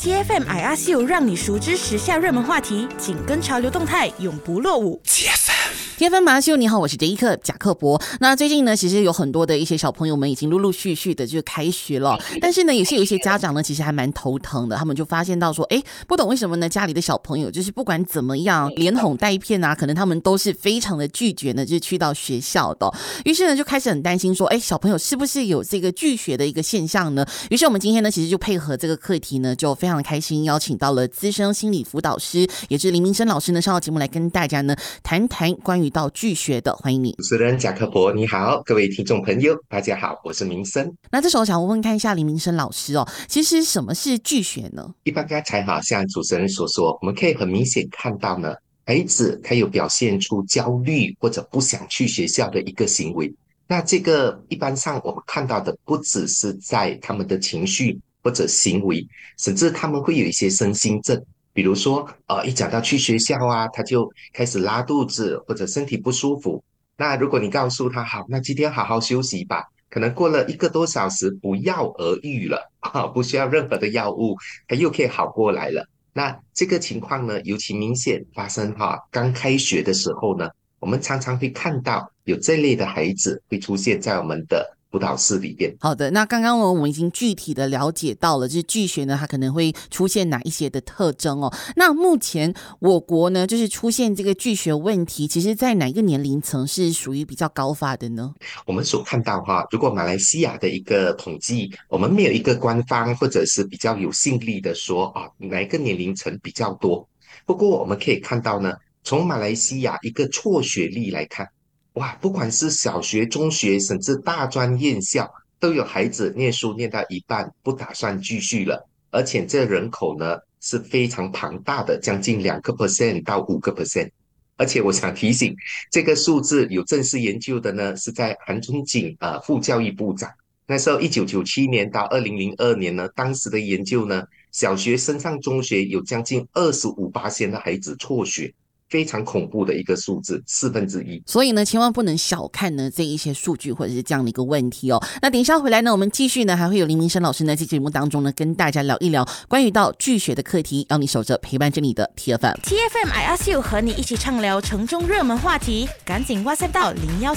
TFM I Ask You 让你熟知时下热门话题，紧跟潮流动态，永不落伍。TFM I Ask You， 你好，我是杰克贾克伯。那最近呢，其实有很多的一些小朋友们已经陆陆续续的就开学了，但是呢，有一些家长呢，其实还蛮头疼的，他们就发现到说，不懂为什么呢？家里的小朋友就是不管怎么样，连哄带骗啊，可能他们都是非常的拒绝呢，就是去到学校的。于是呢，就开始很担心说，小朋友是不是有这个拒学的一个现象呢？于是我们今天呢，其实就配合这个课题呢，就非常的开心，邀请到了资深心理辅导师，也是林明生老师呢，上到节目来跟大家呢谈谈关于到拒学的。欢迎你， 主持人贾克伯，你好，各位听众朋友，大家好，我是明生。 那这时候想问问看一下林明生老师哦，其实什么是拒学呢？ 一般刚才像主持人所说，我们可以很明显看到呢，孩子他有表现出焦虑或者不想去学校的一个行为。那这个一般上我们看到的不只是在他们的情绪或者行为，甚至他们会有一些身心症。比如说，一讲到去学校啊，他就开始拉肚子或者身体不舒服。那如果你告诉他好，那今天好好休息吧，可能过了1个多小时不药而愈了啊，不需要任何的药物，他又可以好过来了。那这个情况呢，尤其明显发生刚开学的时候呢，我们常常会看到有这类的孩子会出现在我们的辅导室里边。 好的，那刚刚我们已经具体的了解到了，就是拒学呢，它可能会出现哪一些的特征哦。那目前我国呢，就是出现这个拒学问题，其实在哪一个年龄层是属于比较高发的呢？ 我们所看到如果马来西亚的一个统计，我们没有一个官方或者是比较有信力的说哪一个年龄层比较多。不过我们可以看到呢，从马来西亚一个辍学率来看，哇，不管是小学、中学，甚至大专院校，都有孩子念书念到一半不打算继续了，而且这人口呢是非常庞大的，将近2% 到5%。而且我想提醒，这个数字有正式研究的呢，是在韩中景副教育部长那时候1997年到2002年呢，当时的研究呢，小学升上中学有将近25%的孩子辍学。非常恐怖的一个数字，1/4。 所以呢，千万不能小看呢这一些数据或者是这样的一个问题哦。那等一下回来呢，我们继续呢，还会有林明生老师呢在节目当中呢跟大家聊一聊关于到拒学的课题，要你守着陪伴着你的 TFM I Ask You 和你一起畅聊城中热门话题，赶紧 WhatsApp 到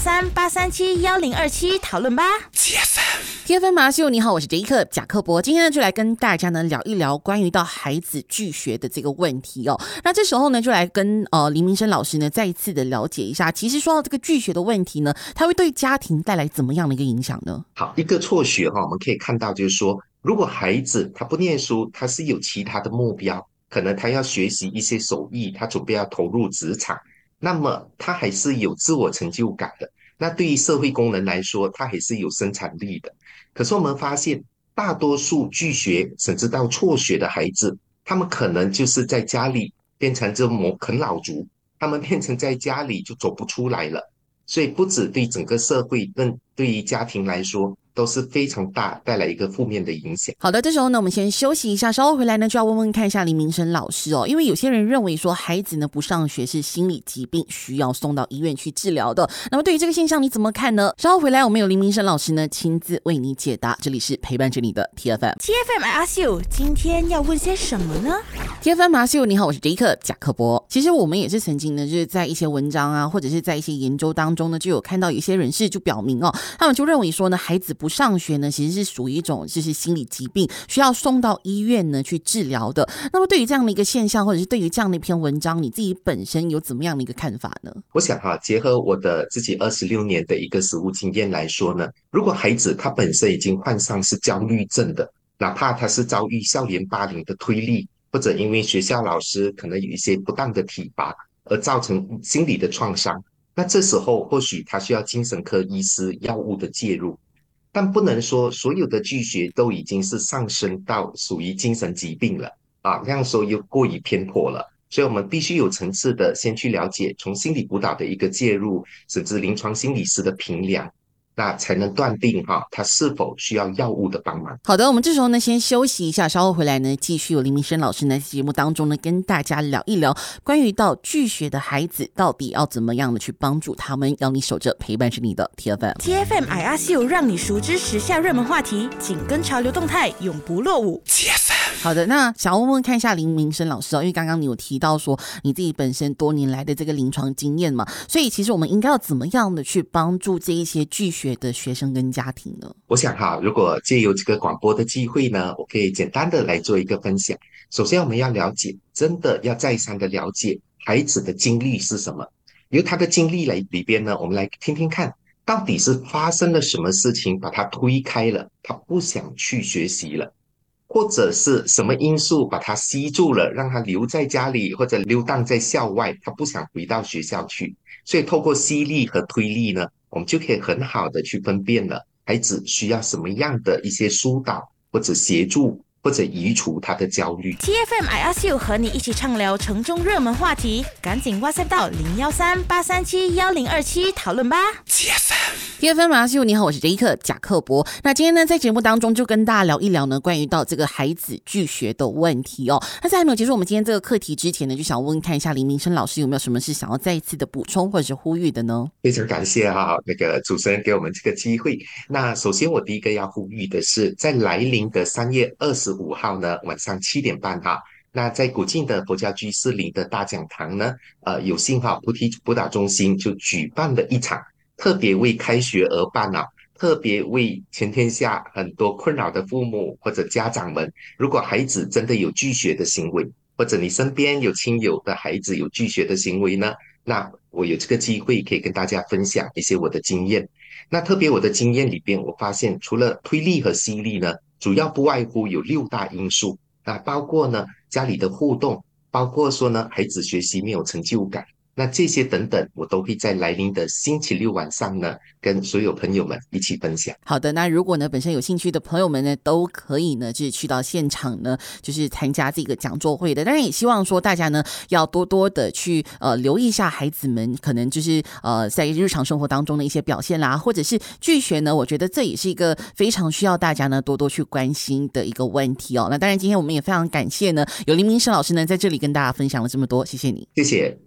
013-837-1027讨论吧。TFM I Ask You， 你好，我是杰克贾克伯，今天呢就来跟大家呢聊一聊关于到孩子拒学的这个问题哦。那这时候呢就来跟林明生老师呢再一次的了解一下，其实说到这个拒学的问题呢，它会对家庭带来怎么样的一个影响呢？ 好，一个辍学我们可以看到就是说，如果孩子他不念书，他是有其他的目标，可能他要学习一些手艺，他准备要投入职场，那么他还是有自我成就感的。那对于社会功能来说，他还是有生产力的。可是我们发现，大多数拒学甚至到辍学的孩子，他们可能就是在家里变成这啃老族，他们变成在家里就走不出来了。所以不止对整个社会，更对于家庭来说都是非常大，带来一个负面的影响。 好的，这时候呢，我们先休息一下，稍后回来呢，就要问问看一下林明生老师哦，因为有些人认为说孩子呢不上学是心理疾病，需要送到医院去治疗的。那么对于这个现象你怎么看呢？稍后回来，我们有林明生老师呢亲自为你解答。这里是陪伴着你的 TFM I Ask You， 今天要问些什么呢？TFM I Ask You， 你好，我是杰克贾克伯。其实我们也是曾经呢，就是在一些文章啊，或者是在一些研究当中呢，就有看到有些人士就表明哦，他们就认为说呢，孩子不上学呢，其实是属于一种就是心理疾病，需要送到医院呢去治疗的。那么对于这样的一个现象，或者是对于这样的一篇文章，你自己本身有怎么样的一个看法呢？ 我想结合我的自己26年的一个实务经验来说呢，如果孩子他本身已经患上是焦虑症的，哪怕他是遭遇校园霸凌的推力，或者因为学校老师可能有一些不当的体罚而造成心理的创伤，那这时候或许他需要精神科医师药物的介入。但不能说所有的拒学都已经是上升到属于精神疾病了那样说又过于偏颇了。所以我们必须有层次的先去了解，从心理辅导的一个介入，甚至临床心理师的评量， 那才能断定他是否需要药物的帮忙。 好的，我们这时候呢先休息一下，稍后回来呢继续有林明生老师呢在节目当中呢跟大家聊一聊关于到拒学的孩子到底要怎么样的去帮助他们，要你守着陪伴是你的 TFM I Ask You 让你熟知时下热门话题，紧跟潮流动态，永不落伍。 好的，那想要问问看一下林明生老师因为刚刚你有提到说你自己本身多年来的这个临床经验嘛，所以其实我们应该要怎么样的去帮助这一些拒学的学生跟家庭呢？ 我想如果借由这个广播的机会呢，我可以简单的来做一个分享。首先我们要了解，真的要再三的了解孩子的经历是什么，由他的经历里边呢，我们来听听看到底是发生了什么事情把他推开了，他不想去学习了，或者是什么因素把他吸住了，让他留在家里或者溜荡在校外，他不想回到学校去。所以透过吸力和推力呢，我们就可以很好的去分辨了孩子需要什么样的一些疏导或者协助或者移除他的焦虑。 TFM I Ask You 和你一起畅聊城中热门话题，赶紧 WhatsApp 到013-837-1027讨论吧。 TFM I Ask You， 你好，我是杰克贾克伯。那今天呢，在节目当中就跟大家聊一聊呢，关于到这个孩子拒学的问题哦。那在还没有结束我们今天这个课题之前呢，就想问看一下林明生老师有没有什么是想要再一次的补充或者是呼吁的呢？ 非常感谢那个主持人给我们这个机会。那首先我第一个要呼吁的是，在来临的3月25号呢，晚上7点半那在古晋的佛教居士林的大讲堂呢，有幸菩提辅导中心就举办了一场特别为开学而办特别为全天下很多困扰的父母或者家长们，如果孩子真的有拒学的行为，或者你身边有亲友的孩子有拒学的行为呢，那我有这个机会可以跟大家分享一些我的经验。那特别我的经验里边，我发现除了推力和吸力呢，主要不外乎有6大因素，包括呢家里的互动，包括说呢孩子学习没有成就感，那这些等等，我都会在来临的星期六晚上呢，跟所有朋友们一起分享。 好的，那如果呢本身有兴趣的朋友们呢，都可以呢就是去到现场呢，就是参加这个讲座会的。当然也希望说大家呢要多多的去留意一下孩子们可能就是在日常生活当中的一些表现啦，或者是拒学呢，我觉得这也是一个非常需要大家呢多多去关心的一个问题哦。那当然今天我们也非常感谢呢有林明生老师呢在这里跟大家分享了这么多，谢谢你， 谢谢。